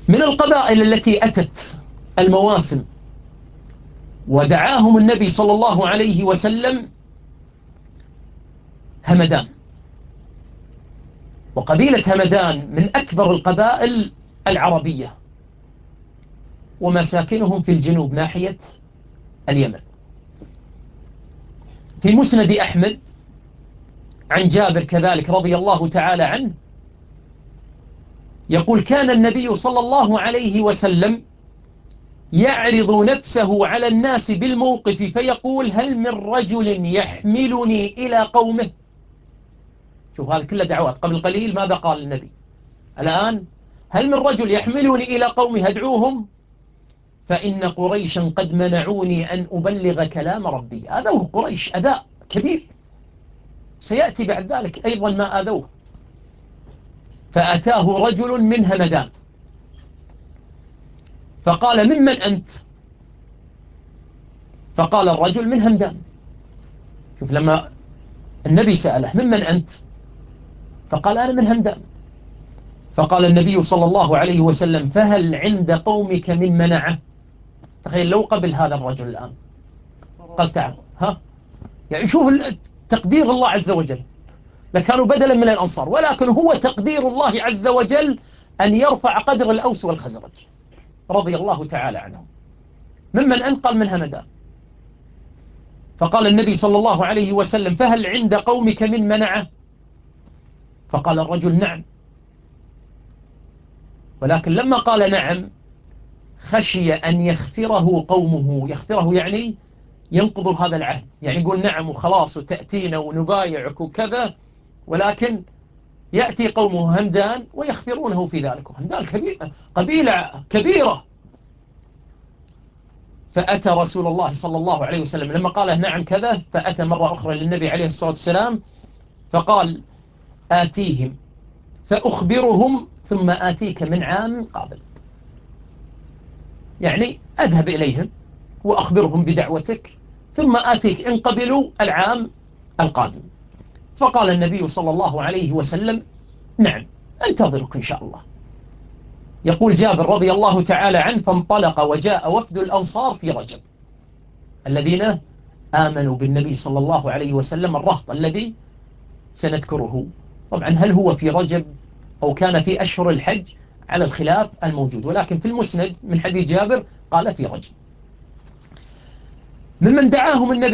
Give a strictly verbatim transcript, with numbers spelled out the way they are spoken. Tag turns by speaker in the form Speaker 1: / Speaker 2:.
Speaker 1: من القبائل التي أتت المواسم ودعاهم النبي صلى الله عليه وسلم همدان. وقبيلة همدان من أكبر القبائل العربية، ومساكنهم في الجنوب ناحية اليمن. في مسند أحمد عن جابر كذلك رضي الله تعالى عنه يقول: كان النبي صلى الله عليه وسلم يعرض نفسه على الناس بالموقف فيقول: هل من رجل يحملني إلى قومه؟ شوف، هذا كله دعوات. قبل قليل ماذا قال النبي؟ الآن: هل من رجل يحملني إلى قومه أدعوهم؟ فإن قريشا قد منعوني أن أبلغ كلام ربي. أذوه قريش أذى كبير، سيأتي بعد ذلك أيضا ما أذوه. فأتاه رجل من همدان فقال: ممن أنت؟ فقال الرجل: من همدان. شوف، لما النبي سأله: ممن أنت؟ فقال: أنا من همدان. فقال النبي صلى الله عليه وسلم: فهل عند قومك من منعه؟ تخيل لو قبل هذا الرجل الآن قال: تعال. ها، يعني شوف تقدير الله عز وجل، لكانوا بدلا من الأنصار، ولكن هو تقدير الله عز وجل أن يرفع قدر الأوس والخزرج رضي الله تعالى عنهم. ممن أنت؟ قال: من همدان. فقال النبي صلى الله عليه وسلم: فهل عند قومك من منعه؟ فقال الرجل: نعم. ولكن لما قال نعم خشي أن يخفره قومه. يخفره يعني ينقض هذا العهد، يعني يقول نعم وخلاص وتأتينا ونبايعك وكذا، ولكن يأتي قومه همدان ويخفرونه في ذلك. همدان قبيلة كبيرة. فأتى رسول الله صلى الله عليه وسلم لما قال نعم كذا، فأتى مرة أخرى للنبي عليه الصلاة والسلام فقال: آتيهم فأخبرهم ثم آتيك من عام قابل. يعني أذهب إليهم وأخبرهم بدعوتك ثم آتيك إن قبلوا العام القادم. فقال النبي صلى الله عليه وسلم: نعم، أنتظرك إن شاء الله. يقول جابر رضي الله تعالى عنه: فانطلق وجاء وفد الأنصار في رجب الذين آمنوا بالنبي صلى الله عليه وسلم، الرهط الذي سنذكره. طبعا هل هو في رجب أو كان في أشهر الحج على الخلاف الموجود، ولكن في المسند من حديث جابر قال في رجب. ممن دعاهم النبي